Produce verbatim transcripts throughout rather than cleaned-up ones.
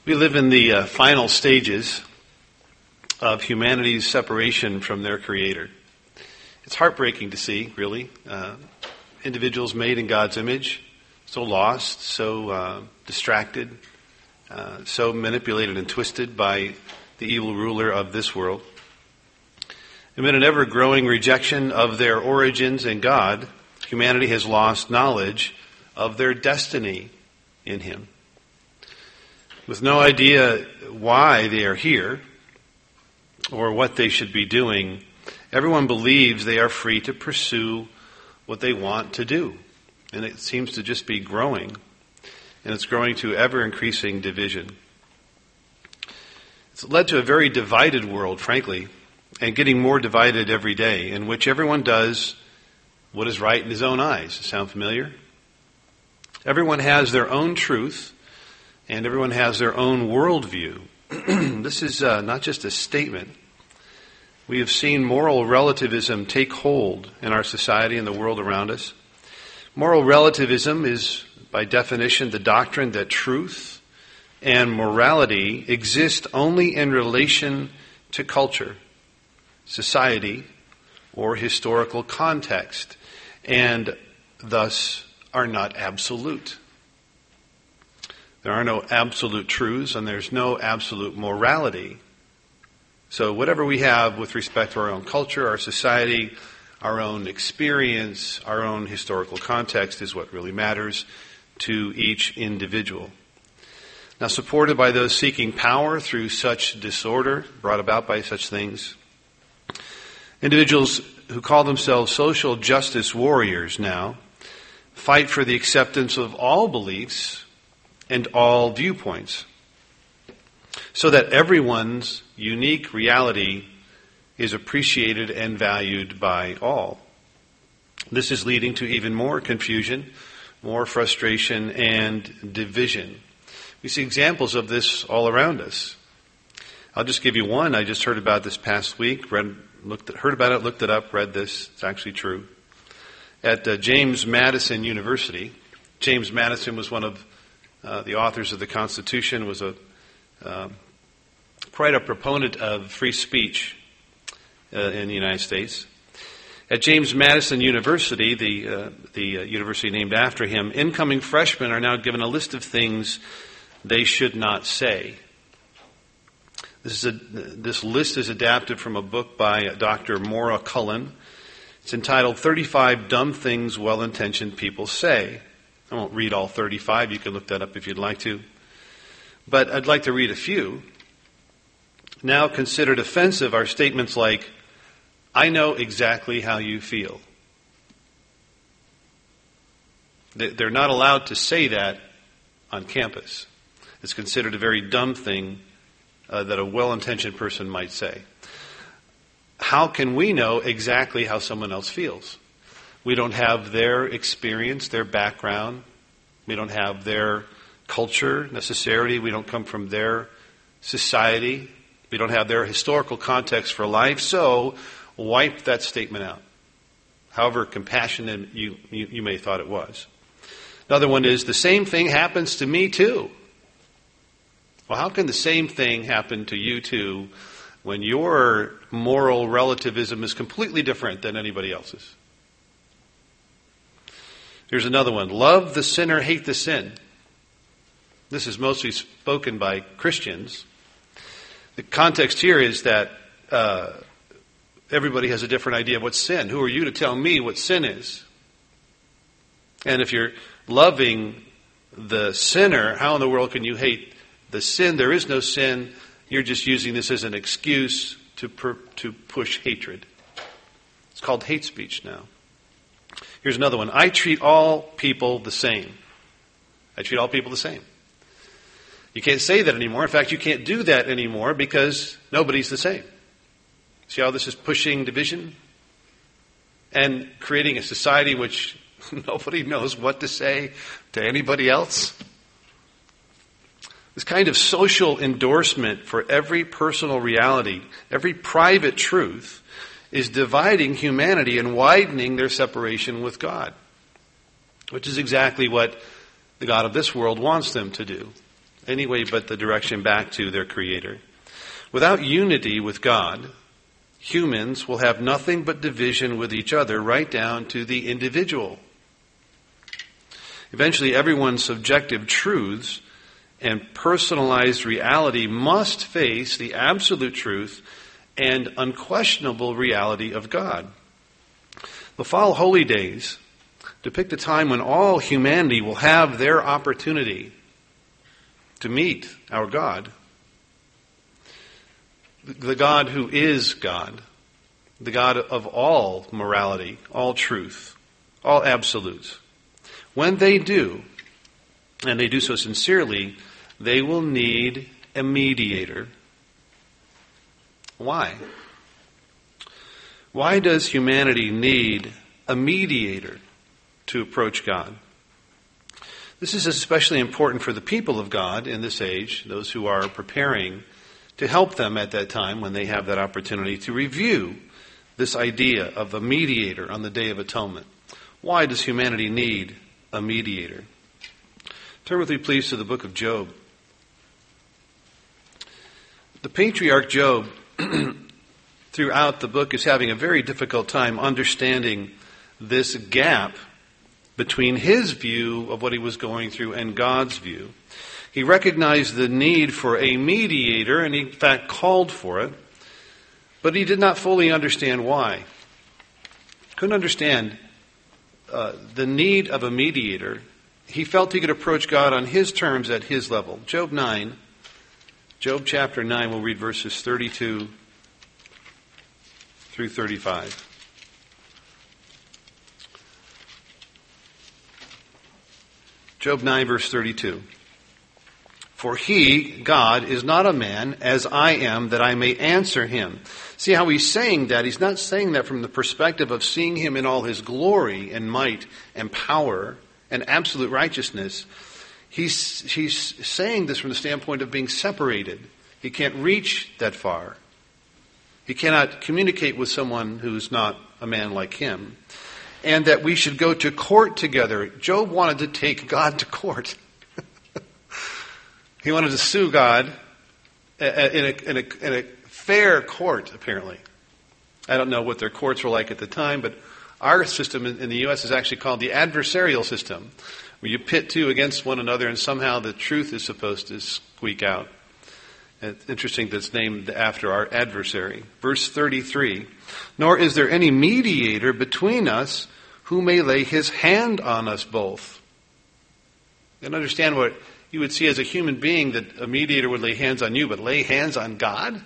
We live in the uh, final stages of humanity's separation from their Creator. It's heartbreaking to see, really. Uh, individuals made in God's image, so lost, so uh, distracted, uh, so manipulated and twisted by the evil ruler of this world. Amid an ever-growing rejection of their origins in God, humanity has lost knowledge of their destiny in Him. With no idea why they are here or what they should be doing, everyone believes they are free to pursue what they want to do. And it seems to just be growing. And it's growing to ever-increasing division. It's led to a very divided world, frankly, and getting more divided every day, in which everyone does what is right in his own eyes. Sound familiar? Everyone has their own truth, and everyone has their own worldview. This is uh, not just a statement. We have seen moral relativism take hold in our society and the world around us. Moral relativism is, by definition, the doctrine that truth and morality exist only in relation to culture, society, or historical context, and thus are not absolute. There are no absolute truths, and there's no absolute morality. So whatever we have with respect to our own culture, our society, our own experience, our own historical context is what really matters to each individual. Now, supported by those seeking power through such disorder, brought about by such things, individuals who call themselves social justice warriors now fight for the acceptance of all beliefs and all viewpoints, so that everyone's unique reality is appreciated and valued by all. This is leading to even more confusion, more frustration, and division. We see examples of this all around us. I'll just give you one I just heard about this past week. Read, looked at, heard about it, looked it up, read this. It's actually true. At uh, James Madison University, James Madison was one of Uh, the authors of the Constitution, was a uh, quite a proponent of free speech uh, in the United States. At James Madison University, the uh, the uh, university named after him, incoming freshmen are now given a list of things they should not say. This is a, this list is adapted from a book by Doctor Maura Cullen. It's entitled thirty-five Dumb Things Well-Intentioned People Say. I won't read all thirty-five. You can look that up if you'd like to. But I'd like to read a few. Now considered offensive are statements like, "I know exactly how you feel." They're not allowed to say that on campus. It's considered a very dumb thing uh, that a well-intentioned person might say. How can we know exactly how someone else feels? We don't have their experience, their background. We don't have their culture necessarily. We don't come from their society. We don't have their historical context for life. So wipe that statement out, however compassionate you, you, you may have thought it was. Another one is, the same thing happens to me too. Well, how can the same thing happen to you too when your moral relativism is completely different than anybody else's? Here's another one. Love the sinner, hate the sin. This is mostly spoken by Christians. The context here is that uh, everybody has a different idea of what's sin. Who are you to tell me what sin is? And if you're loving the sinner, how in the world can you hate the sin? There is no sin. You're just using this as an excuse to per, to push hatred. It's called hate speech now. Here's another one. I treat all people the same. I treat all people the same. You can't say that anymore. In fact, you can't do that anymore because nobody's the same. See how this is pushing division and creating a society in which nobody knows what to say to anybody else? This kind of social endorsement for every personal reality, every private truth, is dividing humanity and widening their separation with God, which is exactly what the God of this world wants them to do. any way but the direction back to their Creator. Without unity with God, humans will have nothing but division with each other, right down to the individual. Eventually, everyone's subjective truths and personalized reality must face the absolute truth and unquestionable reality of God. The fall holy days depict a time when all humanity will have their opportunity to meet our God, the God who is God, the God of all morality, all truth, all absolutes. When they do, and they do so sincerely, they will need a mediator. Why? Why does humanity need a mediator to approach God? This is especially important for the people of God in this age, those who are preparing to help them at that time when they have that opportunity to review this idea of a mediator on the Day of Atonement. Why does humanity need a mediator? Turn with me, please, to the book of Job. The patriarch Job, throughout the book, is having a very difficult time understanding this gap between his view of what he was going through and God's view. He recognized the need for a mediator, and he in fact called for it, but he did not fully understand why. Couldn't understand uh, the need of a mediator. He felt he could approach God on his terms at his level. Job nine, Job chapter nine, we'll read verses thirty-two through thirty-five. Job nine, verse thirty-two. For he, God, is not a man as I am, that I may answer him. See how he's saying that? He's not saying that from the perspective of seeing him in all his glory and might and power and absolute righteousness. He's, he's saying this from the standpoint of being separated. He can't reach that far. He cannot communicate with someone who's not a man like him. And that we should go to court together. Job wanted to take God to court. He wanted to sue God in a, in, a, in a fair court, apparently. I don't know what their courts were like at the time, but our system in the U S is actually called the adversarial system, where you pit two against one another and somehow the truth is supposed to squeak out. It's interesting that it's named after our adversary. Verse thirty-three, nor is there any mediator between us who may lay his hand on us both. You can understand what you would see as a human being, that a mediator would lay hands on you, but lay hands on God?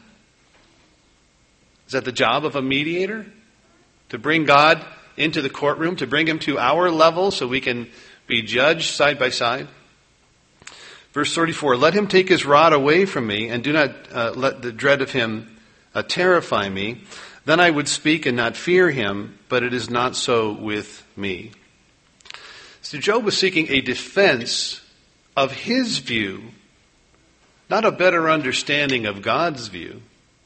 Is that the job of a mediator? To bring God into the courtroom, to bring him to our level so we can be judged side by side? Verse thirty-four, let him take his rod away from me, and do not uh, let the dread of him uh, terrify me. Then I would speak and not fear him, but it is not so with me. So Job was seeking a defense of his view, not a better understanding of God's view.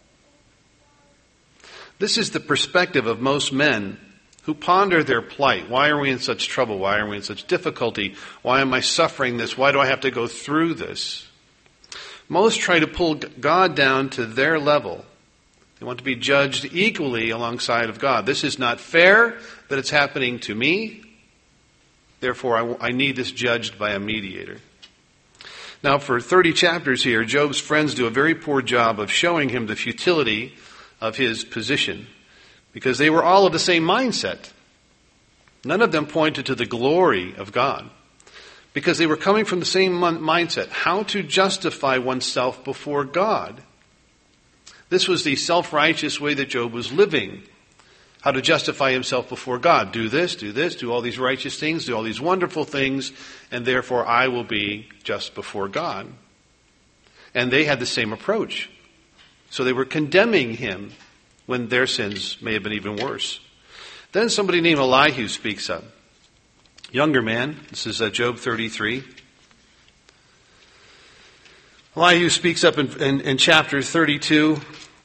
This is the perspective of most men who ponder their plight. Why are we in such trouble? Why are we in such difficulty? Why am I suffering this? Why do I have to go through this? Most try to pull God down to their level. They want to be judged equally alongside of God. This is not fair that it's happening to me. Therefore, I, I need this judged by a mediator. Now, for thirty chapters here, Job's friends do a very poor job of showing him the futility of his position, because they were all of the same mindset. None of them pointed to the glory of God, because they were coming from the same mindset, how to justify oneself before God. This was the self-righteous way that Job was living. How to justify himself before God. Do this, do this, do all these righteous things, do all these wonderful things, and therefore I will be just before God. And they had the same approach. So they were condemning him when their sins may have been even worse. Then somebody named Elihu speaks up. Younger man. This is uh, Job thirty-three. Elihu speaks up in, in, in chapter thirty-two.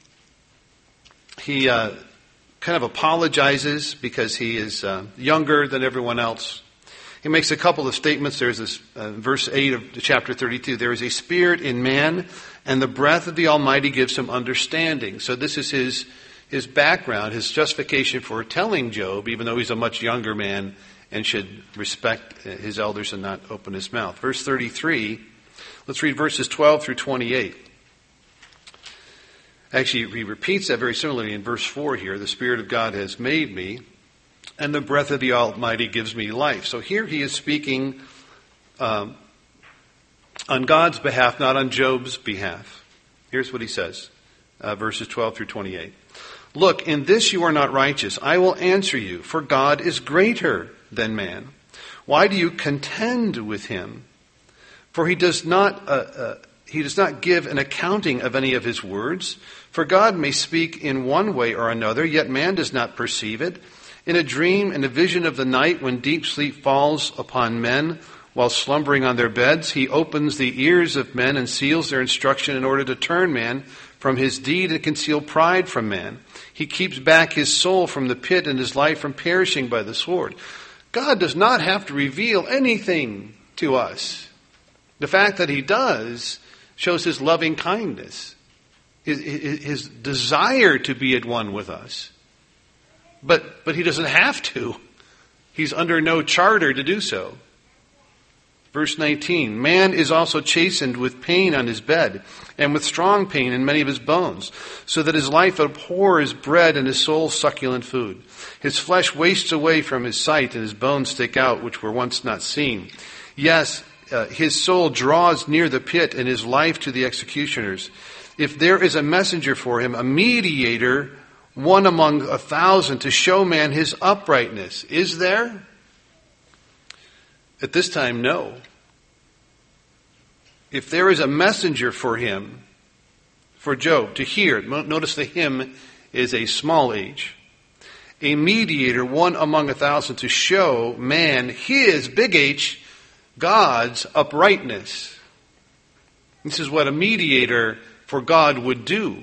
He uh, kind of apologizes because he is uh, younger than everyone else. He makes a couple of statements. There's this uh, verse eight of chapter thirty-two. There is a spirit in man, and the breath of the Almighty gives him understanding. So this is his his background, his justification for telling Job, even though he's a much younger man and should respect his elders and not open his mouth. Verse thirty-three, let's read verses twelve through twenty-eight. Actually, he repeats that very similarly in verse four here. The Spirit of God has made me, and the breath of the Almighty gives me life. So here he is speaking um, on God's behalf, not on Job's behalf. Here's what he says, uh, verses twelve through twenty-eight. Look, in this you are not righteous. I will answer you, for God is greater than man. Why do you contend with him? For he does not uh, uh, he does not give an accounting of any of his words. For God may speak in one way or another, yet man does not perceive it. In a dream, in a vision of the night, when deep sleep falls upon men while slumbering on their beds, he opens the ears of men and seals their instruction in order to turn man from his deed and conceal pride from man. He keeps back his soul from the pit and his life from perishing by the sword. God does not have to reveal anything to us. The fact that he does shows his loving kindness, his, his, his desire to be at one with us. But, but he doesn't have to. He's under no charter to do so. Verse nineteen, man is also chastened with pain on his bed, and with strong pain in many of his bones, so that his life abhors bread and his soul succulent food. His flesh wastes away from his sight, and his bones stick out, which were once not seen. Yes, uh, his soul draws near the pit, and his life to the executioners. If there is a messenger for him, a mediator, one among a thousand, to show man his uprightness, is there? At this time, no. If there is a messenger for him, for Job, to hear, notice the him is a small h, a mediator, one among a thousand, to show man his, big H, God's uprightness. This is what a mediator for God would do.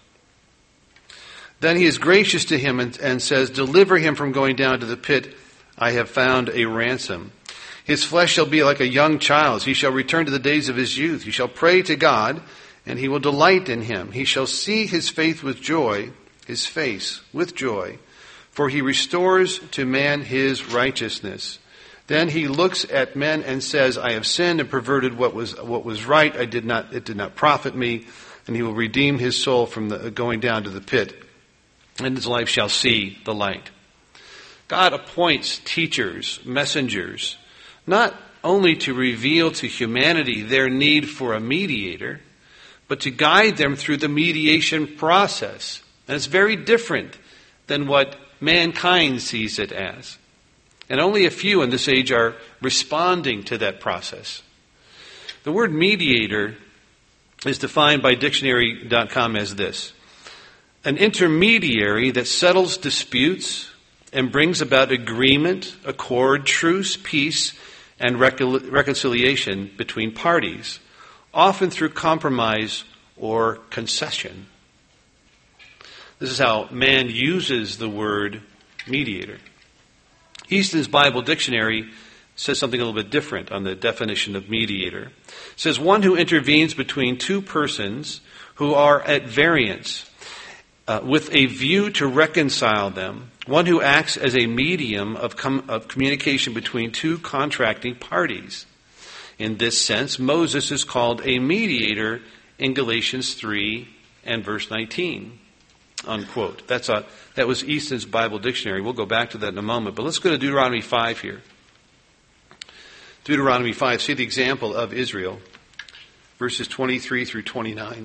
Then he is gracious to him and, and says, deliver him from going down to the pit. I have found a ransom. His flesh shall be like a young child's. He shall return to the days of his youth. He shall pray to God, and he will delight in him. He shall see his faith with joy, his face with joy, for he restores to man his righteousness. Then he looks at men and says, I have sinned and perverted what was what was right. I did not. It did not profit me. And he will redeem his soul from the going down to the pit, and his life shall see the light. God appoints teachers, messengers, not only to reveal to humanity their need for a mediator, but to guide them through the mediation process. And it's very different than what mankind sees it as. And only a few in this age are responding to that process. The word mediator is defined by dictionary dot com as this: an intermediary that settles disputes and brings about agreement, accord, truce, peace, and recon- reconciliation between parties, often through compromise or concession. This is how man uses the word mediator. Easton's Bible Dictionary says something a little bit different on the definition of mediator. It says, one who intervenes between two persons who are at variance uh, with a view to reconcile them. One who acts as a medium of, com- of communication between two contracting parties. In this sense, Moses is called a mediator in Galatians three and verse nineteen. Unquote. That's a, that was Easton's Bible Dictionary. We'll go back to that in a moment. But let's go to Deuteronomy five here. Deuteronomy five, see the example of Israel. Verses twenty-three through twenty-nine.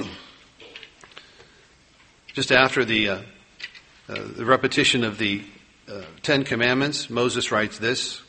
Just after the, uh, uh, the repetition of the uh, Ten Commandments, Moses writes this: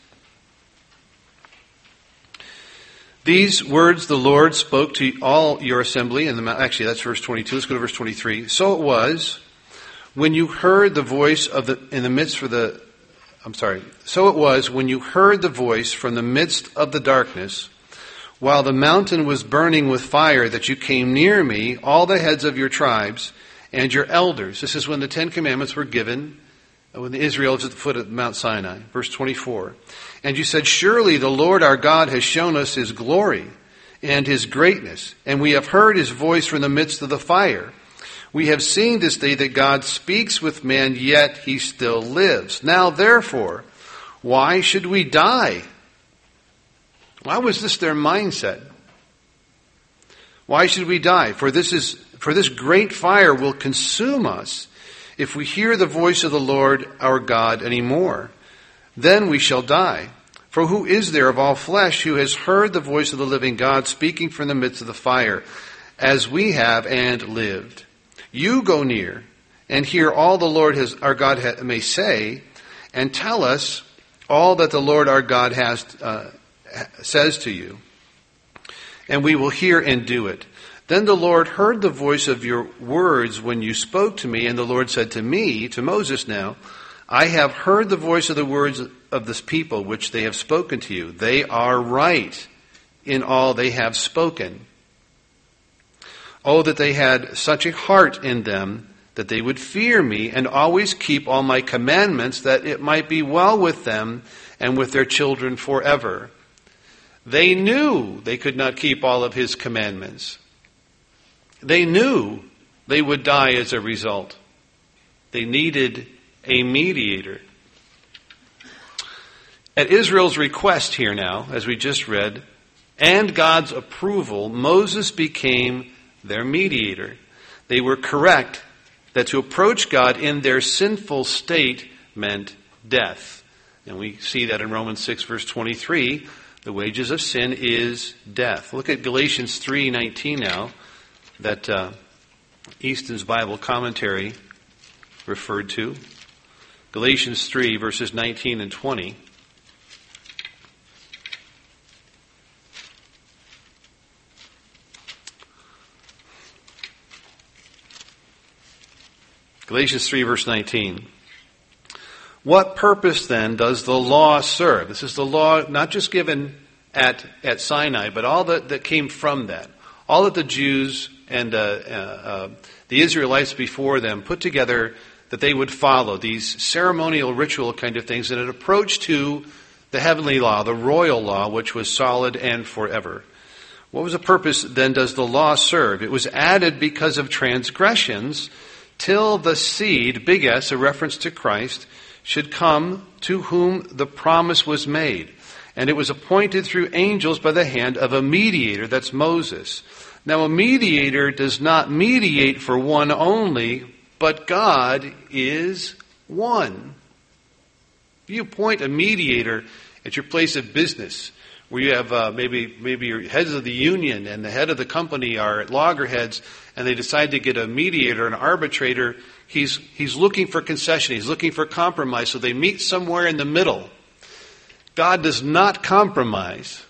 these words the Lord spoke to all your assembly. And actually, that's verse twenty-two. Let's go to verse twenty-three. So it was when you heard the voice of the in the midst for the. I'm sorry. So it was when you heard the voice from the midst of the darkness, while the mountain was burning with fire, that you came near me, all the heads of your tribes and your elders. This is when the Ten Commandments were given, when Israel was at the foot of Mount Sinai. Verse twenty-four. And you said, surely the Lord our God has shown us his glory and his greatness, and we have heard his voice from the midst of the fire. We have seen this day that God speaks with man, yet he still lives. Now therefore, why should we die? Why was this their mindset? Why should we die? For this is, for this great fire will consume us if we hear the voice of the Lord our God anymore. Then we shall die. For who is there of all flesh who has heard the voice of the living God speaking from the midst of the fire, as we have and lived? You go near and hear all the Lord has, our God ha, may say, and tell us all that the Lord our God has uh, says to you, and we will hear and do it. Then the Lord heard the voice of your words when you spoke to me, and the Lord said to me, to Moses now, I have heard the voice of the words of this people which they have spoken to you. They are right in all they have spoken. Oh, that they had such a heart in them that they would fear me and always keep all my commandments, that it might be well with them and with their children forever. They knew they could not keep all of his commandments. They knew they would die as a result. They needed a mediator. At Israel's request here now, as we just read, and God's approval, Moses became their mediator. They were correct that to approach God in their sinful state meant death. And we see that in Romans six, verse twenty-three. The wages of sin is death. Look at Galatians three nineteen now, that uh, Easton's Bible commentary referred to. Galatians three, verses nineteen and twenty. Galatians three, verse nineteen. What purpose then does the law serve? This is the law not just given at, at Sinai, but all that, that came from that. All that the Jews and uh, uh, uh, the Israelites before them put together that they would follow, these ceremonial ritual kind of things, in an approach to the heavenly law, the royal law, which was solid and forever. What was the purpose then does the law serve? It was added because of transgressions, till the seed, big S, a reference to Christ, should come to whom the promise was made. And it was appointed through angels by the hand of a mediator, that's Moses. Now a mediator does not mediate for one only, but God is one. If you appoint a mediator at your place of business, where you have uh, maybe maybe your heads of the union and the head of the company are at loggerheads, and they decide to get a mediator, an arbitrator, he's he's looking for concession, he's looking for compromise, so they meet somewhere in the middle. God does not compromise.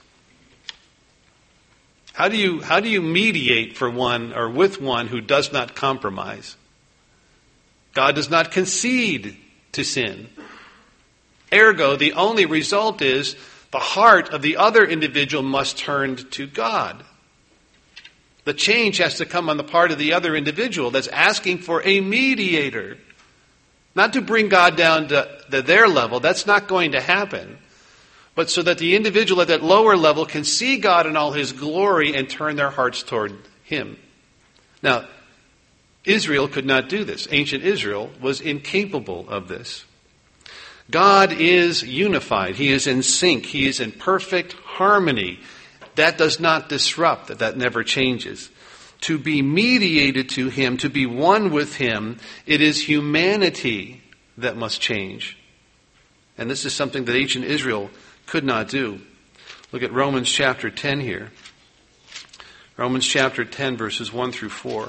How do you how do you mediate for one or with one who does not compromise? God does not concede to sin. Ergo, the only result is the heart of the other individual must turn to God. The change has to come on the part of the other individual that's asking for a mediator. Not to bring God down to, to their level. That's not going to happen. But so that the individual at that lower level can see God in all his glory and turn their hearts toward him. Now, Israel could not do this. Ancient Israel was incapable of this. God is unified. He is in sync. He is in perfect harmony. That does not disrupt. That that never changes. To be mediated to him, to be one with him, it is humanity that must change. And this is something that ancient Israel could not do. Look at Romans chapter ten here. Romans chapter ten, verses one through four.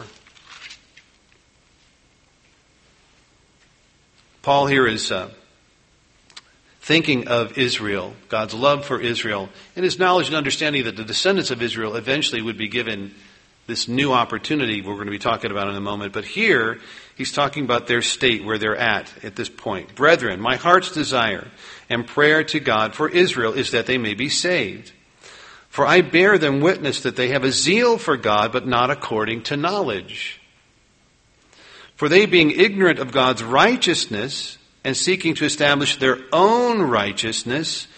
Paul here is uh, thinking of Israel, God's love for Israel, and his knowledge and understanding that the descendants of Israel eventually would be given this new opportunity we're going to be talking about in a moment. But here, he's talking about their state, where they're at at this point. Brethren, my heart's desire and prayer to God for Israel is that they may be saved. For I bear them witness that they have a zeal for God, but not according to knowledge. For they, being ignorant of God's righteousness and seeking to establish their own righteousness,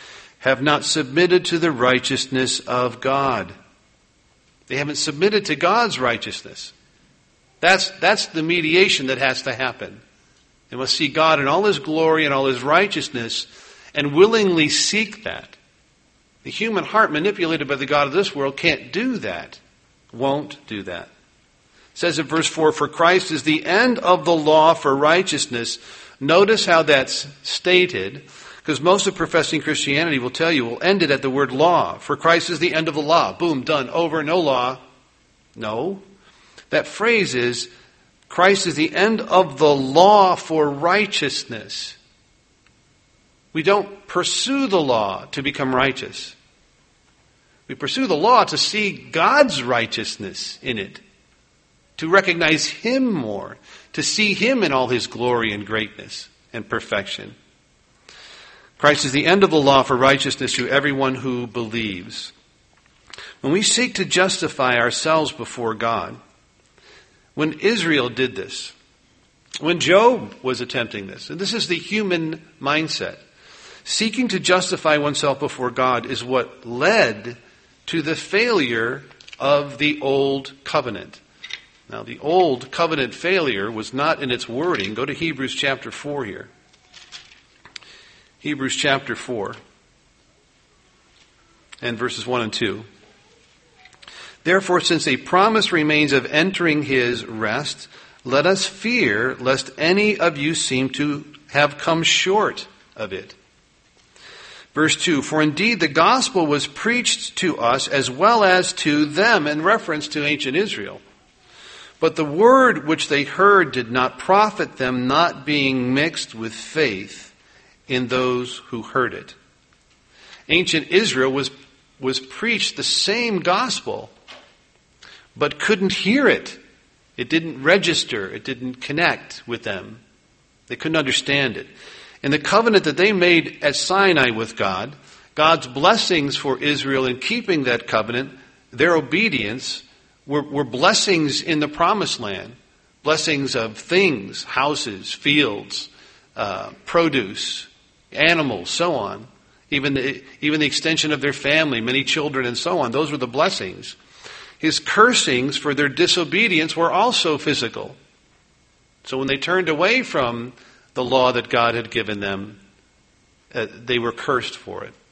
have not submitted to the righteousness of God. They haven't submitted to God's righteousness. That's, that's the mediation that has to happen. They must see God in all His glory and all His righteousness and willingly seek that. The human heart, manipulated by the God of this world, can't do that. Won't do that. It says in verse four, for Christ is the end of the law for righteousness. Notice how that's stated, because most of professing Christianity will tell you, will end it at the word law. For Christ is the end of the law. Boom, done, over, no law. No. That phrase is, Christ is the end of the law for righteousness. We don't pursue the law to become righteous. We pursue the law to see God's righteousness in it, to recognize Him more, to see Him in all His glory and greatness and perfection. Christ is the end of the law for righteousness to everyone who believes. When we seek to justify ourselves before God, when Israel did this, when Job was attempting this, and this is the human mindset, seeking to justify oneself before God is what led to the failure of the old covenant. Now, the old covenant failure was not in its wording. Go to Hebrews chapter four here. Hebrews chapter four and verses one and two. Therefore, since a promise remains of entering His rest, let us fear lest any of you seem to have come short of it. Verse two, for indeed the gospel was preached to us as well as to them, in reference to ancient Israel. But the word which they heard did not profit them, not being mixed with faith in those who heard it. Ancient Israel was, was preached the same gospel, but couldn't hear it. It didn't register. It didn't connect with them. They couldn't understand it. In the covenant that they made at Sinai with God, God's blessings for Israel in keeping that covenant, their obedience, were, were blessings in the promised land. Blessings of things, houses, fields, uh, produce, animals, so on. Even the, even the extension of their family, many children and so on. Those were the blessings. His cursings for their disobedience were also physical. So when they turned away from the law that God had given them, uh, they were cursed for it.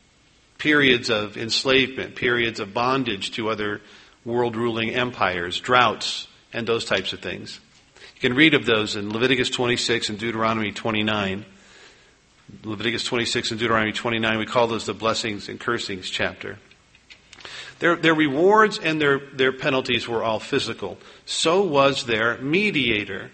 Periods of enslavement, periods of bondage to other world-ruling empires, droughts, and those types of things. You can read of those in Leviticus twenty-six and Deuteronomy twenty-nine. Leviticus twenty-six and Deuteronomy twenty-nine, we call those the blessings and cursings chapter. Their, their rewards and their, their penalties were all physical. So was their mediator.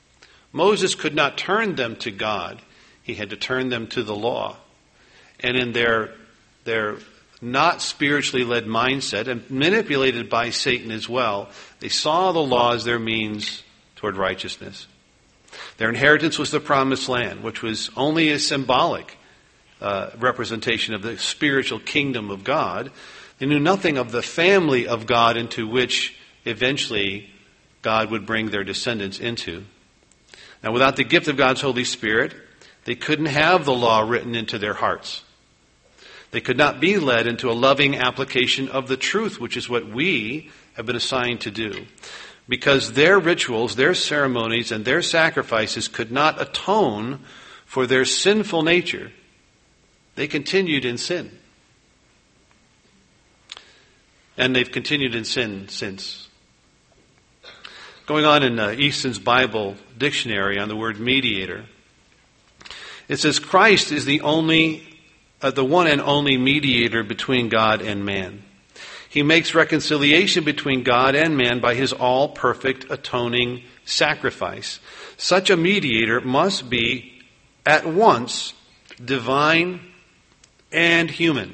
Moses could not turn them to God. He had to turn them to the law. And in their, their not spiritually led mindset, and manipulated by Satan as well, they saw the law as their means toward righteousness. Their inheritance was the promised land, which was only a symbolic uh, representation of the spiritual kingdom of God. They knew nothing of the family of God into which eventually God would bring their descendants into. Now, without the gift of God's Holy Spirit, they couldn't have the law written into their hearts. They could not be led into a loving application of the truth, which is what we have been assigned to do. Because their rituals, their ceremonies, and their sacrifices could not atone for their sinful nature. They continued in sin. And they've continued in sin since. Going on in uh, Easton's Bible dictionary on the word mediator, it says Christ is the only, uh, the one and only mediator between God and man. He makes reconciliation between God and man by His all-perfect atoning sacrifice. Such a mediator must be at once divine and human.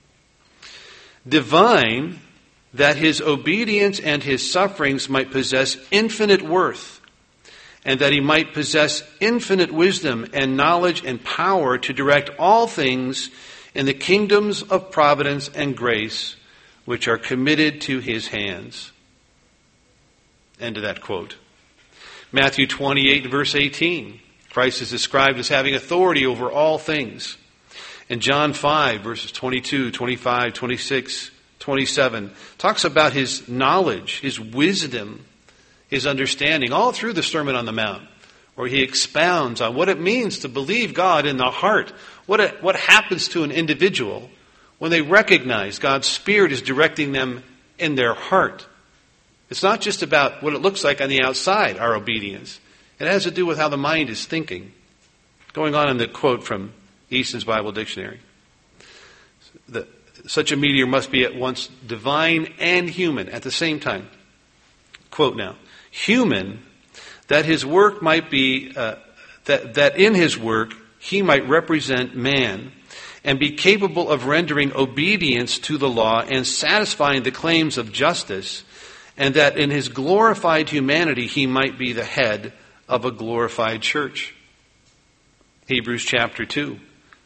Divine, that His obedience and His sufferings might possess infinite worth, and that He might possess infinite wisdom and knowledge and power to direct all things in the kingdoms of providence and grace which are committed to His hands. End of that quote. Matthew twenty-eight, verse eighteen. Christ is described as having authority over all things. And John five, verses twenty-two, twenty-five, twenty-six, twenty-seven, talks about his knowledge, his wisdom, his understanding, all through the Sermon on the Mount, where he expounds on what it means to believe God in the heart, what it, what happens to an individual when they recognize God's Spirit is directing them in their heart. It's not just about what it looks like on the outside, our obedience. It has to do with how the mind is thinking. Going on in the quote from Easton's Bible Dictionary. The, such a meteor must be at once divine and human at the same time. Quote now. Human, that his work might be, uh, that, that in his work he might represent man and be capable of rendering obedience to the law and satisfying the claims of justice, and that in his glorified humanity he might be the head of a glorified church. Hebrews chapter two.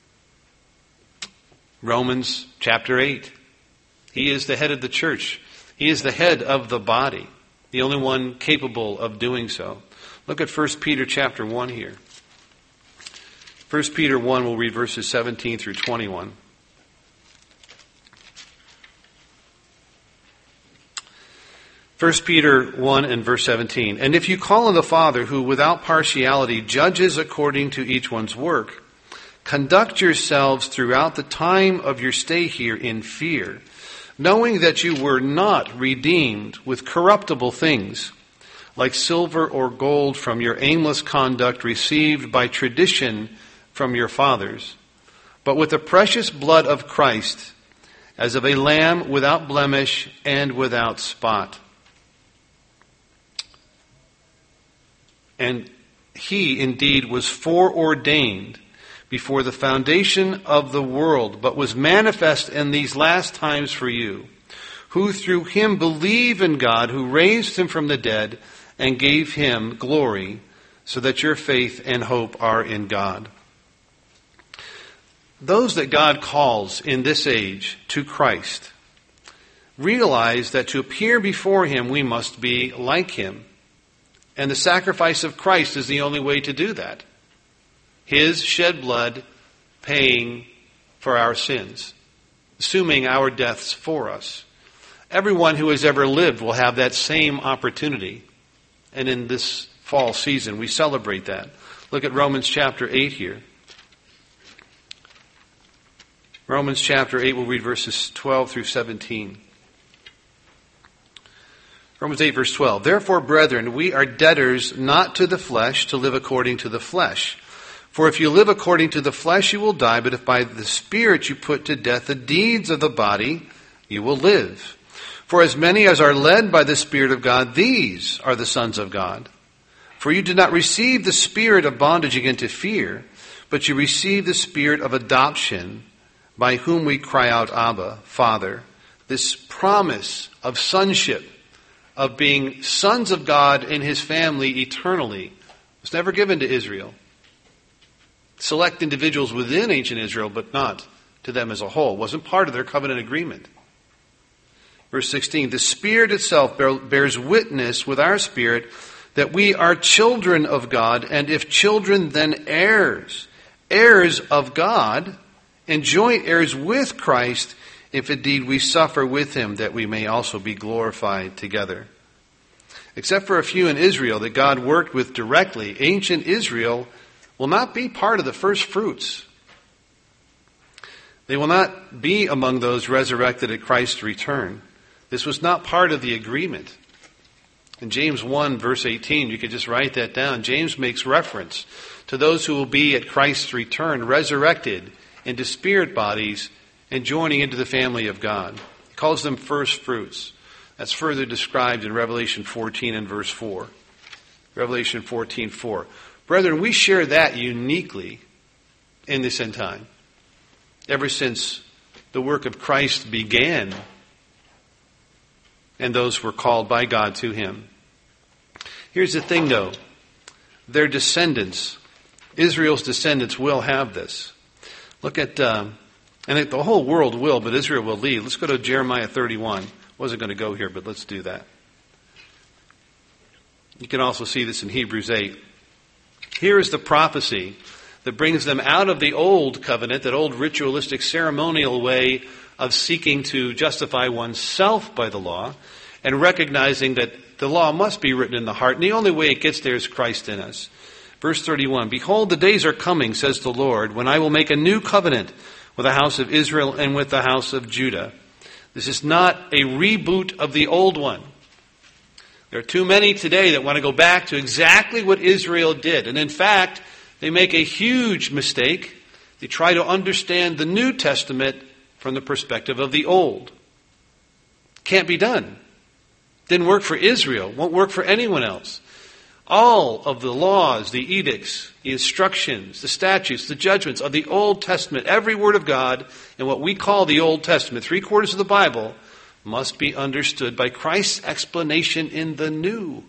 Romans chapter eight. He is the head of the church. He is the head of the body, the only one capable of doing so. Look at First Peter chapter one here. First Peter one, we'll read verses seventeen through twenty-one. First Peter one and verse seventeen. And if you call on the Father, who without partiality judges according to each one's work, conduct yourselves throughout the time of your stay here in fear, knowing that you were not redeemed with corruptible things, like silver or gold from your aimless conduct received by tradition from your fathers, but with the precious blood of Christ, as of a lamb without blemish and without spot. And he indeed was foreordained before the foundation of the world, but was manifest in these last times for you, who through him believe in God, who raised him from the dead and gave him glory, so that your faith and hope are in God. Those that God calls in this age to Christ realize that to appear before him we must be like him. And the sacrifice of Christ is the only way to do that. His shed blood paying for our sins, assuming our deaths for us. Everyone who has ever lived will have that same opportunity. And in this fall season, we celebrate that. Look at Romans chapter eight here. Romans chapter eight, we'll read verses twelve through seventeen. Romans eight, verse twelve. Therefore, brethren, we are debtors not to the flesh to live according to the flesh. For if you live according to the flesh, you will die. But if by the Spirit you put to death the deeds of the body, you will live. For as many as are led by the Spirit of God, these are the sons of God. For you did not receive the spirit of bondage again to fear, but you received the Spirit of adoption, by whom we cry out, Abba, Father. This promise of sonship, of being sons of God in his family eternally, was never given to Israel. Select individuals within ancient Israel, but not to them as a whole. It wasn't part of their covenant agreement. Verse sixteen, the Spirit itself bears witness with our spirit that we are children of God, and if children, then heirs, heirs of God, and joint heirs with Christ, if indeed we suffer with him, that we may also be glorified together. Except for a few in Israel that God worked with directly, ancient Israel will not be part of the first fruits. They will not be among those resurrected at Christ's return. This was not part of the agreement. In James one, verse eighteen, you could just write that down. James makes reference to those who will be at Christ's return, resurrected into spirit bodies and joining into the family of God. He calls them first fruits. That's further described in Revelation fourteen and verse four. Revelation fourteen, four. Brethren, we share that uniquely in this end time. Ever since the work of Christ began and those were called by God to him. Here's the thing, though. Their descendants, Israel's descendants, will have this. Look at, um, and the whole world will, but Israel will lead. Let's go to Jeremiah thirty-one. Wasn't going to go here, but let's do that. You can also see this in Hebrews eight. Here is the prophecy that brings them out of the old covenant, that old ritualistic ceremonial way of seeking to justify oneself by the law, and recognizing that the law must be written in the heart, and the only way it gets there is Christ in us. Verse thirty-one, "Behold, the days are coming, says the Lord, when I will make a new covenant with the house of Israel and with the house of Judah." This is not a reboot of the old one. There are too many today that want to go back to exactly what Israel did. And in fact, they make a huge mistake. They try to understand the New Testament from the perspective of the Old. Can't be done. Didn't work for Israel. Won't work for anyone else. All of the laws, the edicts, the instructions, the statutes, the judgments of the Old Testament, every word of God in what we call the Old Testament, three quarters of the Bible, must be understood by Christ's explanation in the New.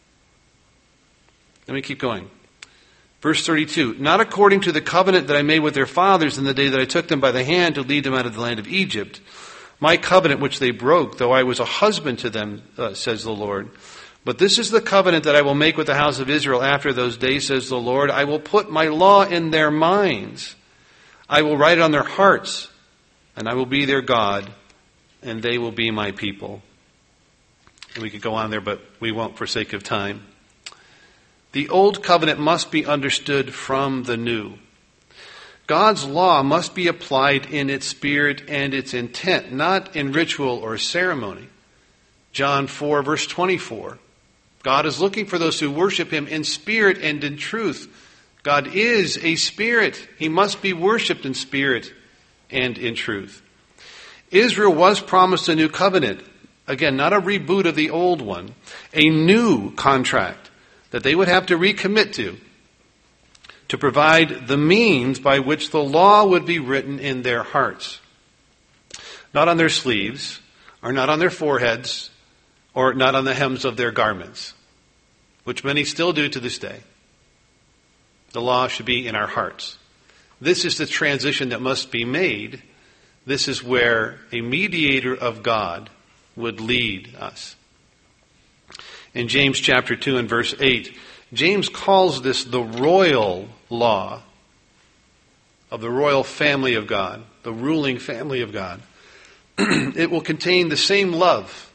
Let me keep going. Verse thirty-two, "Not according to the covenant that I made with their fathers in the day that I took them by the hand to lead them out of the land of Egypt. My covenant which they broke, though I was a husband to them, uh, says the Lord. But this is the covenant that I will make with the house of Israel after those days, says the Lord. I will put my law in their minds. I will write it on their hearts, and I will be their God, and they will be my people." And we could go on there, but we won't for sake of time. The old covenant must be understood from the new. God's law must be applied in its spirit and its intent, not in ritual or ceremony. John four, verse twenty-four. God is looking for those who worship him in spirit and in truth. God is a spirit. He must be worshipped in spirit and in truth. Israel was promised a new covenant. Again, not a reboot of the old one. A new contract that they would have to recommit to, to provide the means by which the law would be written in their hearts. Not on their sleeves, or not on their foreheads, or not on the hems of their garments, which many still do to this day. The law should be in our hearts. This is the transition that must be made. This is where a mediator of God would lead us. In James chapter two and verse eight, James calls this the royal law of the royal family of God, the ruling family of God. It will contain the same love,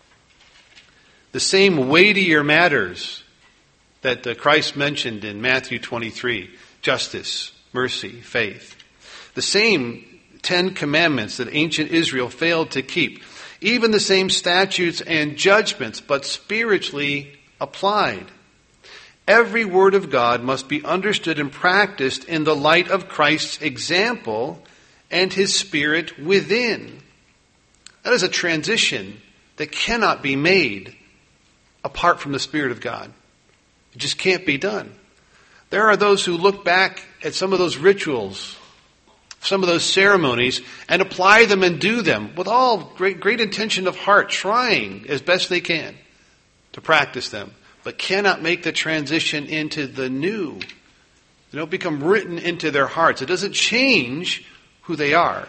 the same weightier matters that uh, Christ mentioned in Matthew twenty-three, justice, mercy, faith. The same Ten Commandments that ancient Israel failed to keep. Even the same statutes and judgments, but spiritually applied. Every word of God must be understood and practiced in the light of Christ's example and his spirit within. That is a transition that cannot be made apart from the Spirit of God. It just can't be done. There are those who look back at some of those rituals, some of those ceremonies, and apply them and do them with all great, great intention of heart, trying as best they can to practice them, but cannot make the transition into the new. They don't become written into their hearts. It doesn't change who they are.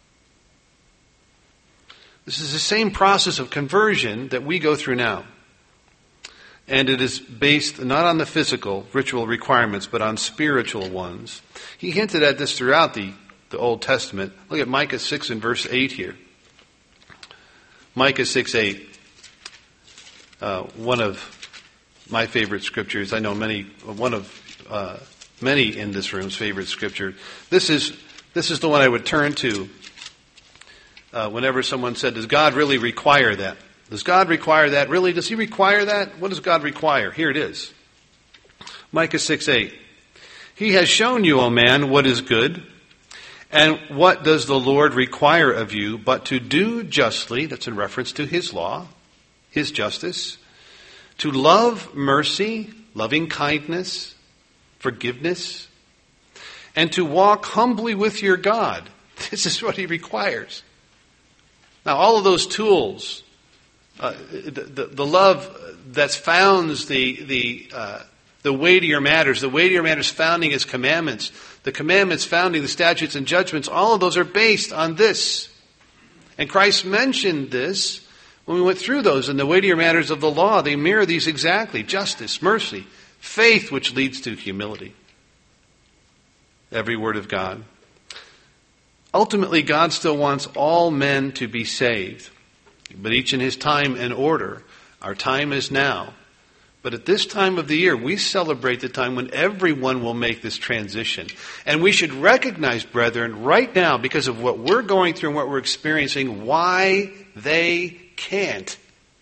This is the same process of conversion that we go through now. And it is based not on the physical ritual requirements, but on spiritual ones. He hinted at this throughout the, the Old Testament. Look at Micah six and verse eight here. Micah six eight. Uh, one of my favorite scriptures. I know many, one of uh, many in this room's favorite scripture. This is this is the one I would turn to uh, whenever someone said, "Does God really require that?" Does God require that? Really? Does he require that? What does God require? Here it is. Micah six eight. "He has shown you, O man, what is good. And what does the Lord require of you but to do justly," that's in reference to his law, his justice, "to love mercy," loving kindness, forgiveness, "and to walk humbly with your God." This is what he requires. Now, all of those tools, Uh, the, the, the love that founds the the uh, the weightier matters, the weightier matters founding his commandments, the commandments founding the statutes and judgments, all of those are based on this. And Christ mentioned this when we went through those. And the weightier matters of the law, they mirror these exactly: justice, mercy, faith, which leads to humility. every word of God. Ultimately, God still wants all men to be saved, but each in his time and order. Our time is now. But at this time of the year, we celebrate the time when everyone will make this transition. And we should recognize, brethren, right now, because of what we're going through and what we're experiencing, why they can't.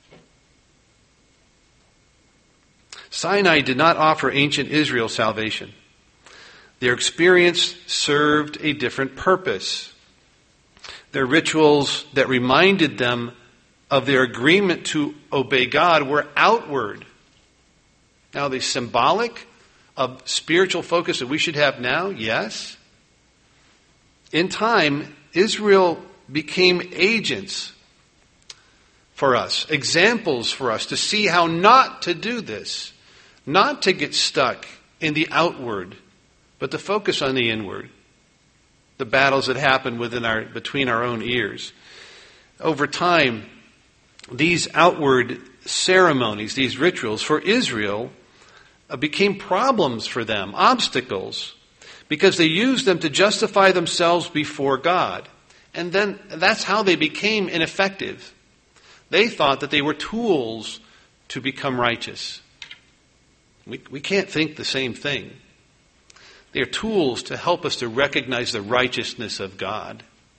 Sinai did not offer ancient Israel salvation. Their experience served a different purpose. Their rituals that reminded them of their agreement to obey God were outward. Now, are they symbolic of spiritual focus that we should have now? Yes. In time, Israel became agents for us, examples for us to see how not to do this, not to get stuck in the outward, but to focus on the inward, the battles that happen within our between our own ears. Over time, these outward ceremonies, these rituals for Israel became problems for them, obstacles, because they used them to justify themselves before God. And then that's how they became ineffective. They thought that they were tools to become righteous. We, we can't think the same thing. They are tools to help us to recognize the righteousness of God.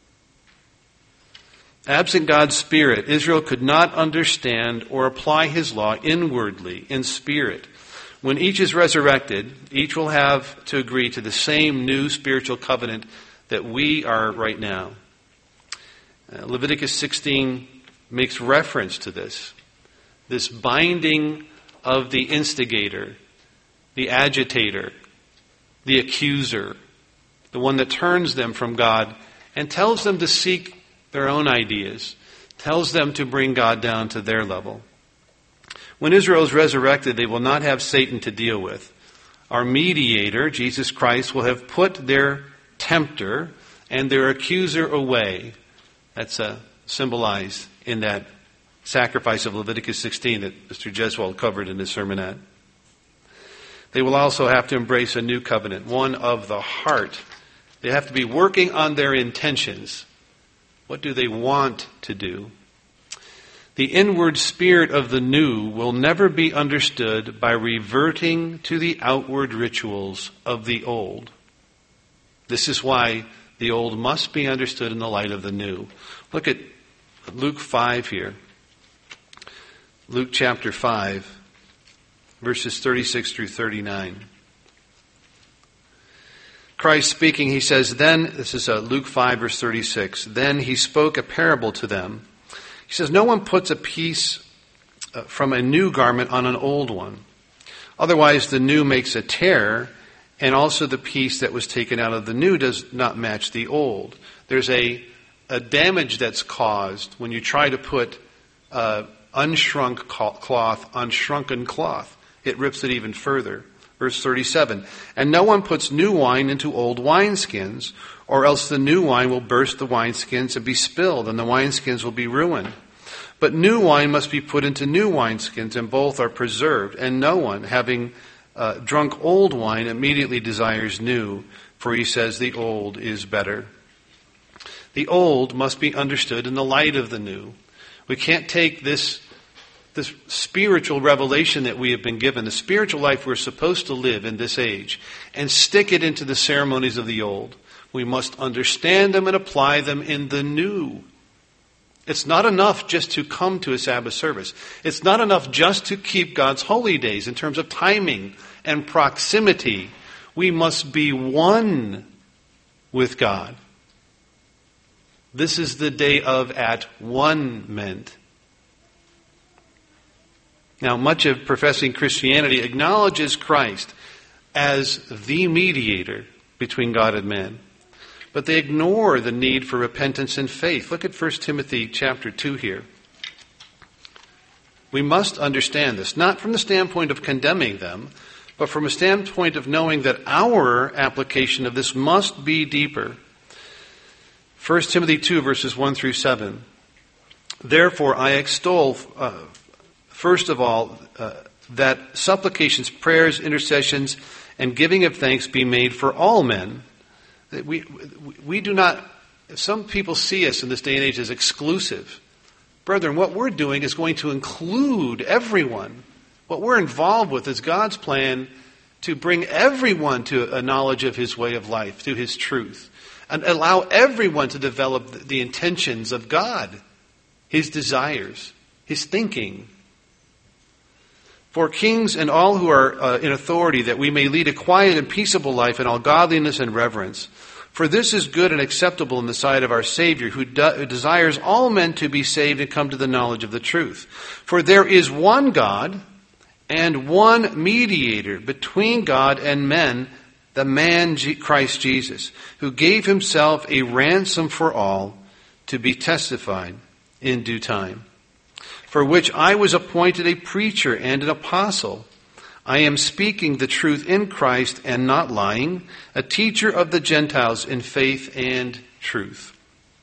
Absent God's Spirit, Israel could not understand or apply His law inwardly, in spirit. When each is resurrected, each will have to agree to the same new spiritual covenant that we are right now. Uh, Leviticus sixteen makes reference to this. This binding of the instigator, the agitator, the accuser, the one that turns them from God and tells them to seek their own ideas, tells them to bring God down to their level. When Israel is resurrected, they will not have Satan to deal with. Our mediator, Jesus Christ, will have put their tempter and their accuser away. That's uh, symbolized in that sacrifice of Leviticus sixteen that Mister Jeswald covered in his sermonette. They will also have to embrace a new covenant, one of the heart. They have to be working on their intentions. What do they want to do? The inward spirit of the new will never be understood by reverting to the outward rituals of the old. This is why the old must be understood in the light of the new. Look at Luke five here. Luke chapter five, verses thirty-six through thirty-nine. Christ speaking, he says, then, this is uh, Luke five, verse thirty-six, then he spoke a parable to them. He says, no one puts a piece uh, from a new garment on an old one. Otherwise, the new makes a tear, and also the piece that was taken out of the new does not match the old. There's a, a damage that's caused when you try to put uh, unshrunk cloth on shrunken cloth. It rips it even further. Verse thirty-seven, and no one puts new wine into old wineskins, or else the new wine will burst the wineskins and be spilled, and the wineskins will be ruined. But new wine must be put into new wineskins, and both are preserved. And no one, having uh, drunk old wine, immediately desires new, for he says the old is better. The old must be understood in the light of the new. We can't take this This spiritual revelation that we have been given, the spiritual life we're supposed to live in this age, and stick it into the ceremonies of the old. We must understand them and apply them in the new. It's not enough just to come to a Sabbath service. It's not enough just to keep God's holy days in terms of timing and proximity. We must be one with God. This is the day of at one-ment. Now, much of professing Christianity acknowledges Christ as the mediator between God and man. But they ignore the need for repentance and faith. Look at First Timothy chapter two here. We must understand this, not from the standpoint of condemning them, but from a standpoint of knowing that our application of this must be deeper. First Timothy two, verses one through seven. Therefore, I extol... Uh, First of all, uh, that supplications, prayers, intercessions, and giving of thanks be made for all men, that we, we do not, some people see us in this day and age as exclusive. Brethren, what we're doing is going to include everyone. What we're involved with is God's plan to bring everyone to a knowledge of His way of life, to His truth, and allow everyone to develop the intentions of God, His desires, His thinking. For kings and all who are uh, in authority, that we may lead a quiet and peaceable life in all godliness and reverence. For this is good and acceptable in the sight of our Savior, who, de- who desires all men to be saved and come to the knowledge of the truth. For there is one God and one mediator between God and men, the man G- Christ Jesus, who gave Himself a ransom for all, to be testified in due time. For which I was appointed a preacher and an apostle. I am speaking the truth in Christ and not lying, a teacher of the Gentiles in faith and truth.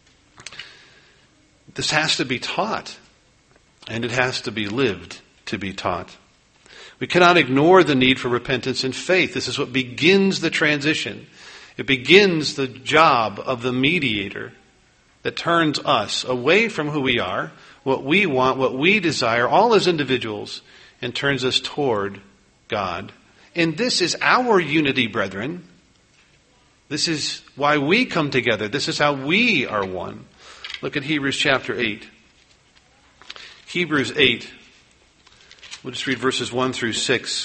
This has to be taught, and it has to be lived to be taught. We cannot ignore the need for repentance and faith. This is what begins the transition. It begins the job of the mediator that turns us away from who we are, what we want, what we desire, all as individuals, and turns us toward God. And this is our unity, brethren. This is why we come together. This is how we are one. Look at Hebrews chapter eight. Hebrews eight. We'll just read verses one through six.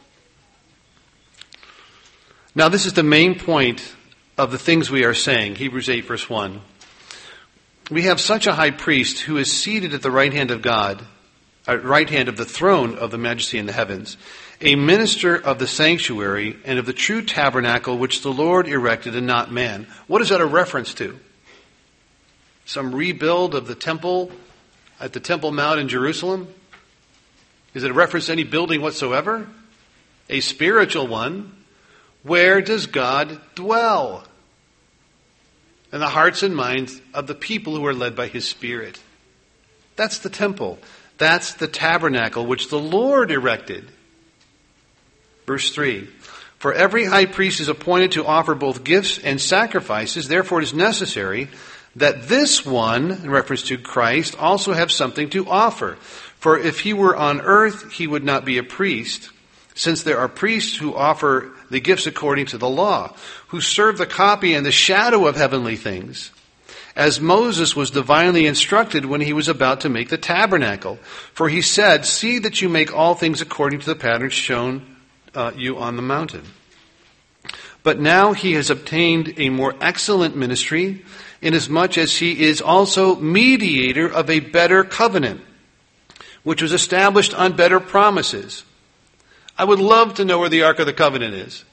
Now this is the main point of the things we are saying. Hebrews eight verse one. We have such a high priest who is seated at the right hand of God, at right hand of the throne of the majesty in the heavens, a minister of the sanctuary and of the true tabernacle which the Lord erected and not man. What is that a reference to? Some rebuild of the temple at the Temple Mount in Jerusalem? Is it a reference to any building whatsoever? A spiritual one. Where does God dwell? In the hearts and minds of the people who are led by His Spirit. That's the temple. That's the tabernacle which the Lord erected. Verse three. For every high priest is appointed to offer both gifts and sacrifices. Therefore it is necessary that this one, in reference to Christ, also have something to offer. For if He were on earth, He would not be a priest, since there are priests who offer the gifts according to the law, who serve the copy and the shadow of heavenly things, as Moses was divinely instructed when he was about to make the tabernacle. For he said, see that you make all things according to the pattern shown uh, you on the mountain. But now he has obtained a more excellent ministry, inasmuch as he is also mediator of a better covenant, which was established on better promises. I would love to know where the Ark of the Covenant is.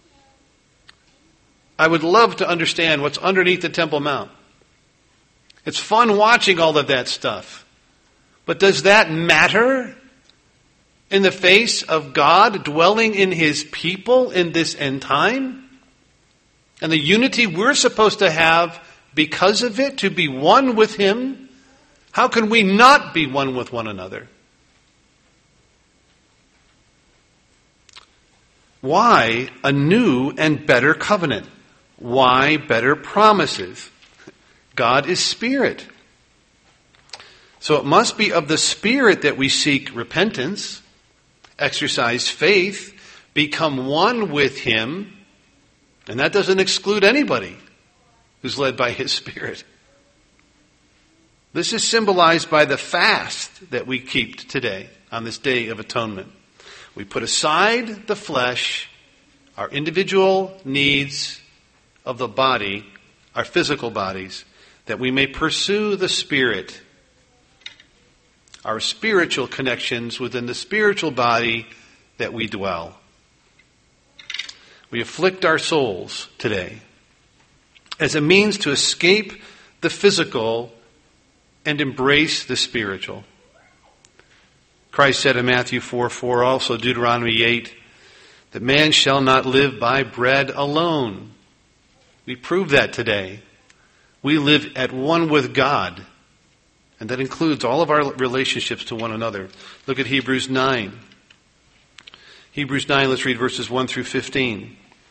I would love to understand what's underneath the Temple Mount. It's fun watching all of that stuff. But does that matter in the face of God dwelling in His people in this end time? And the unity we're supposed to have because of it, to be one with Him? How can we not be one with one another? Why a new and better covenant? Why better promises? God is Spirit. So it must be of the Spirit that we seek repentance, exercise faith, become one with Him, and that doesn't exclude anybody who's led by His Spirit. This is symbolized by the fast that we keep today on this Day of Atonement. We put aside the flesh, our individual needs of the body, our physical bodies, that we may pursue the Spirit, our spiritual connections within the spiritual body that we dwell. We afflict our souls today as a means to escape the physical and embrace the spiritual. Christ said in Matthew four four, also Deuteronomy eight, that man shall not live by bread alone. We prove that today. We live at one with God, and that includes all of our relationships to one another. Look at Hebrews nine. Hebrews nine, let's read verses one through fifteen.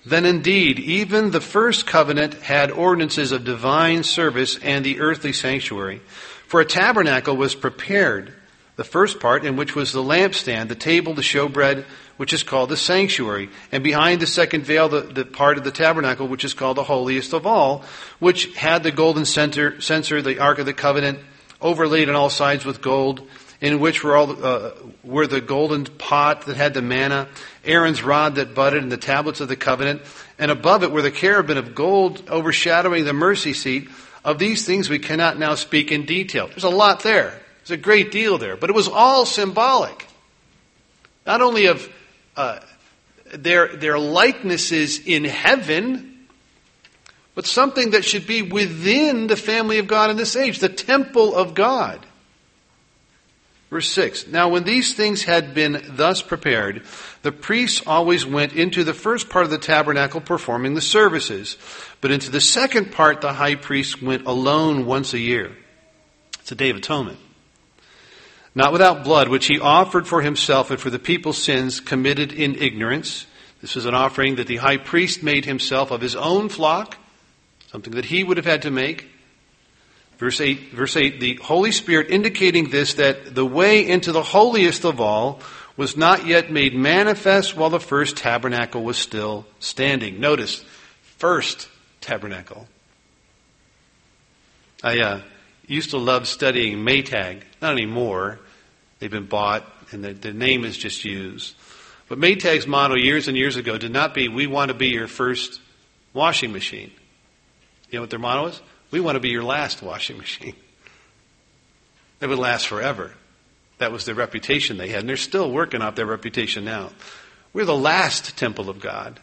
then indeed even the first covenant had ordinances of divine service and the earthly sanctuary. For a tabernacle was prepared, the first part, in which was the lampstand, the table, the showbread, which is called the sanctuary, and behind the second veil, the, the part of the tabernacle, which is called the holiest of all, which had the golden censer, censer the ark of the covenant, overlaid on all sides with gold, in which were all uh, were the golden pot that had the manna, Aaron's rod that budded, and the tablets of the covenant, and above it were the cherubim of gold overshadowing the mercy seat. Of these things we cannot now speak in detail. There's a lot there. There's a great deal there. But it was all symbolic. Not only of uh, their, their likenesses in heaven, but something that should be within the family of God in this age, the temple of God. Verse six, now when these things had been thus prepared, the priests always went into the first part of the tabernacle performing the services. But into the second part the high priest went alone once a year. It's a day of atonement. Not without blood, which he offered for himself and for the people's sins committed in ignorance. This was an offering that the high priest made himself of his own flock, something that he would have had to make. Verse eight, verse eight, the Holy Spirit indicating this, that the way into the holiest of all was not yet made manifest while the first tabernacle was still standing. Notice, first tabernacle. I uh, used to love studying Maytag. Not anymore. They've been bought and the, the name is just used. But Maytag's motto years and years ago did not be, we want to be your first washing machine. You know what their motto is? We want to be your last washing machine. It would last forever. That was their reputation they had. And they're still working off their reputation now. We're the last temple of God.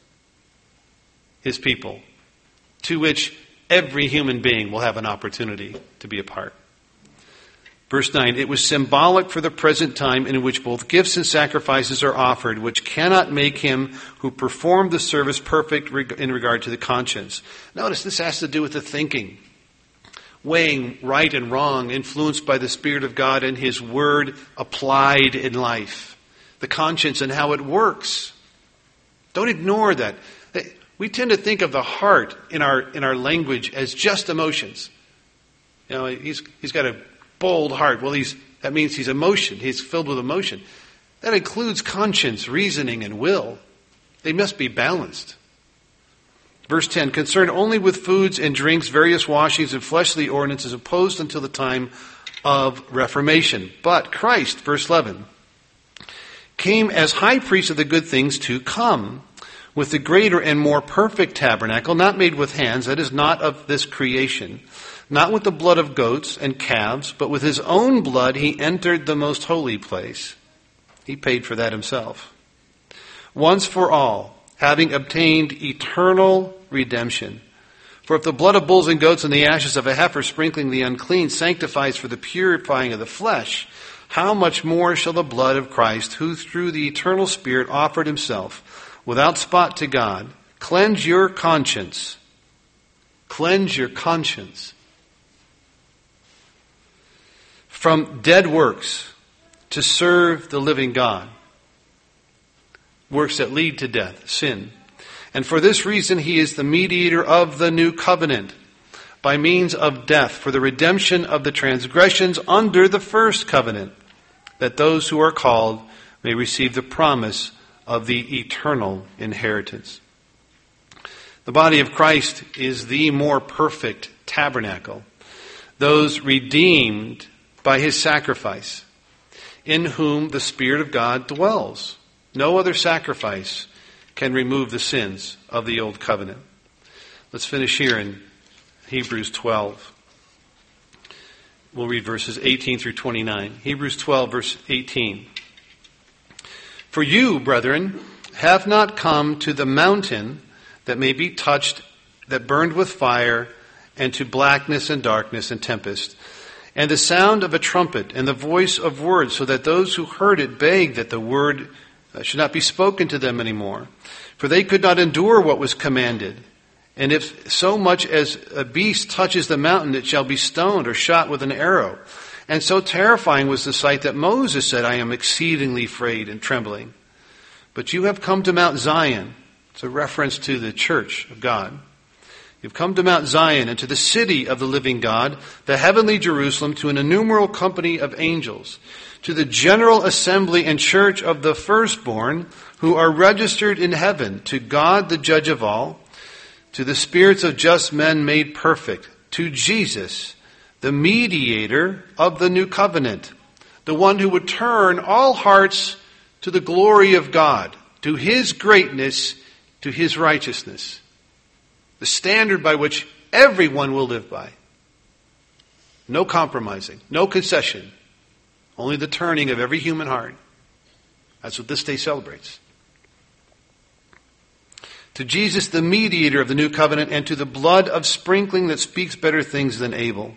His people. To which every human being will have an opportunity to be a part. Verse nine, it was symbolic for the present time in which both gifts and sacrifices are offered, which cannot make him who performed the service perfect in regard to the conscience. Notice this has to do with the thinking. Weighing right and wrong, influenced by the Spirit of God and His Word applied in life. The conscience and how it works. Don't ignore that. We tend to think of the heart in our in our language as just emotions. You know, he's he's got a bold heart. Well, he's that means he's emotion. He's filled with emotion. That includes conscience, reasoning, and will. They must be balanced. Verse ten, concerned only with foods and drinks, various washings, and fleshly ordinances opposed until the time of Reformation. But Christ, verse eleven, came as high priest of the good things to come, with the greater and more perfect tabernacle, not made with hands, that is not of this creation, not with the blood of goats and calves, but with his own blood he entered the most holy place. He paid for that himself. Once for all, having obtained eternal redemption. For if the blood of bulls and goats and the ashes of a heifer sprinkling the unclean sanctifies for the purifying of the flesh, how much more shall the blood of Christ, who through the eternal Spirit offered himself without spot to God, cleanse your conscience. Cleanse your conscience from dead works to serve the living God. Works that lead to death, sin. And for this reason he is the mediator of the new covenant, by means of death, for the redemption of the transgressions under the first covenant, that those who are called may receive the promise of the eternal inheritance. The body of Christ is the more perfect tabernacle, those redeemed by his sacrifice, in whom the Spirit of God dwells. No other sacrifice can remove the sins of the old covenant. Let's finish here in Hebrews twelve. We'll read verses eighteen through twenty-nine. Hebrews twelve, verse eighteen. For you, brethren, have not come to the mountain that may be touched, that burned with fire, and to blackness and darkness and tempest, and the sound of a trumpet and the voice of words, so that those who heard it begged that the word should not be spoken to them anymore. For they could not endure what was commanded. And if so much as a beast touches the mountain, it shall be stoned or shot with an arrow. And so terrifying was the sight that Moses said, I am exceedingly afraid and trembling. But you have come to Mount Zion, It's a reference to the church of God. You've come to Mount Zion and to the city of the living God, the heavenly Jerusalem, to an innumerable company of angels, to the general assembly and church of the firstborn who are registered in heaven, to God the judge of all, to the spirits of just men made perfect, to Jesus, the mediator of the new covenant, the one who would turn all hearts to the glory of God, to his greatness, to his righteousness. The standard by which everyone will live by. No compromising, no concession. Only the turning of every human heart. That's what this day celebrates. To Jesus, the mediator of the new covenant, and to the blood of sprinkling that speaks better things than Abel.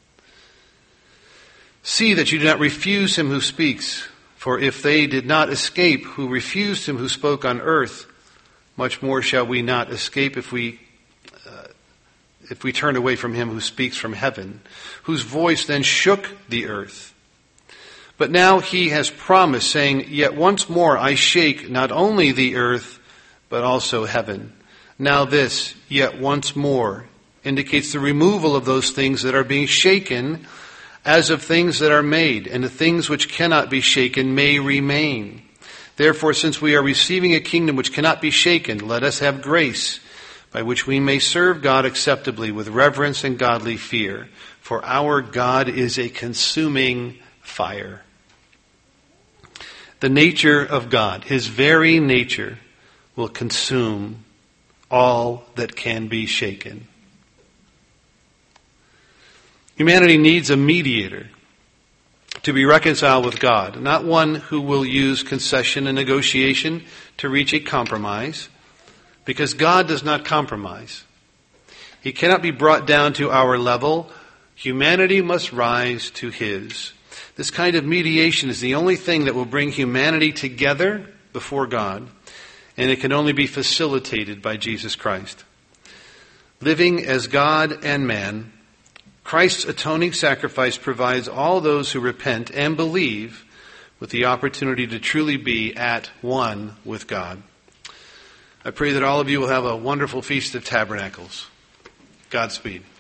See that you do not refuse him who speaks, for if they did not escape who refused him who spoke on earth, much more shall we not escape if we uh, if we turn away from him who speaks from heaven, whose voice then shook the earth. But now he has promised, saying, yet once more I shake not only the earth, but also heaven. Now this, yet once more, indicates the removal of those things that are being shaken, as of things that are made, and the things which cannot be shaken may remain. Therefore, since we are receiving a kingdom which cannot be shaken, let us have grace, by which we may serve God acceptably with reverence and godly fear. For our God is a consuming fire. The nature of God, his very nature, will consume all that can be shaken. Humanity needs a mediator to be reconciled with God, not one who will use concession and negotiation to reach a compromise, because God does not compromise. He cannot be brought down to our level. Humanity must rise to his. This kind of mediation is the only thing that will bring humanity together before God, and it can only be facilitated by Jesus Christ. Living as God and man, Christ's atoning sacrifice provides all those who repent and believe with the opportunity to truly be at one with God. I pray that all of you will have a wonderful Feast of Tabernacles. Godspeed.